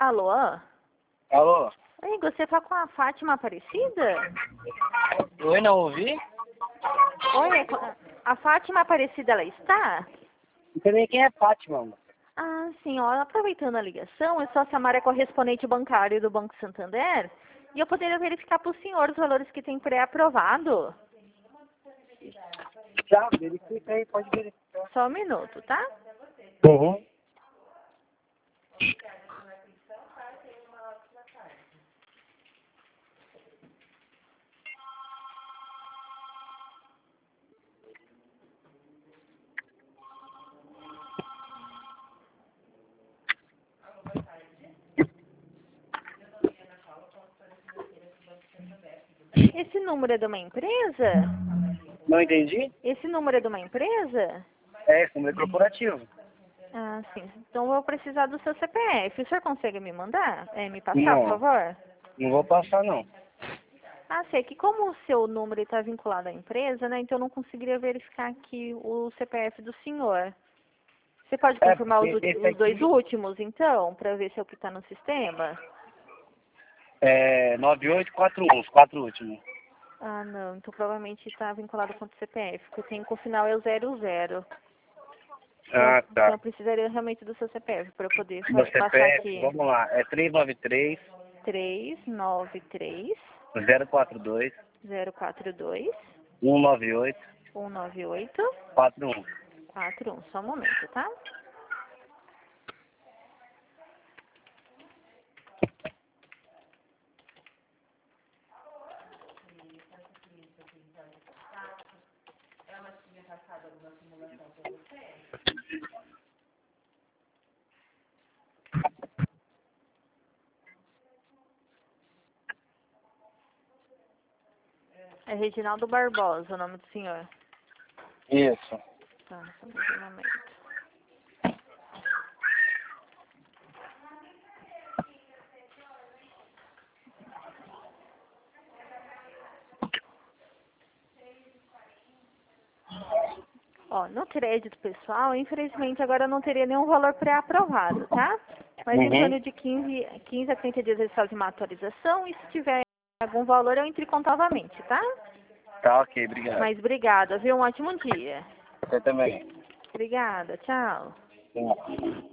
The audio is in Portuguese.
Alô? Alô? Oi, você fala com a Fátima Aparecida? Oi, não ouvi? Oi, a Fátima Aparecida, ela está? Não sei nem quem é Fátima, mano. Ah, sim, ó, aproveitando a ligação, eu sou a Samara, correspondente bancário do Banco Santander, e eu poderia verificar para o senhor os valores que tem pré-aprovado. Já, verifica aí, pode verificar. Só um minuto, tá? Uhum. Esse número é de uma empresa? Não entendi? Esse número é de uma empresa? É, número corporativo. Ah, sim. Então eu vou precisar do seu CPF. O senhor consegue me mandar? Me passar, por Não, favor? não vou passar não. Ah, sei que como o seu número está vinculado à empresa, né? Então eu não conseguiria verificar aqui o CPF do senhor. Você pode É, confirmar porque esse os dois aqui últimos, então, para ver se é o que está no sistema? é 9841, os 4 últimos. Ah, não. Então provavelmente está vinculado com o CPF, porque eu tenho que o final é o 00. Ah, Então tá. eu precisaria realmente do seu CPF para eu poder Meu baixar CPF, aqui. vamos lá, é 393 393 042 042 198 198 41. 41. Só um momento, tá? É Reginaldo Barbosa, o nome do senhor. Isso. Tá, só um momento. Ó, no crédito pessoal, infelizmente agora não teria nenhum valor pré-aprovado, tá? Mas em Uhum. torno de 15 a 30 dias eles fazem uma atualização e se tiver algum valor eu entro em contato novamente, tá? Tá, ok, obrigado. Mas obrigada, viu? Um ótimo dia. Você também. Obrigada, tchau. Sim.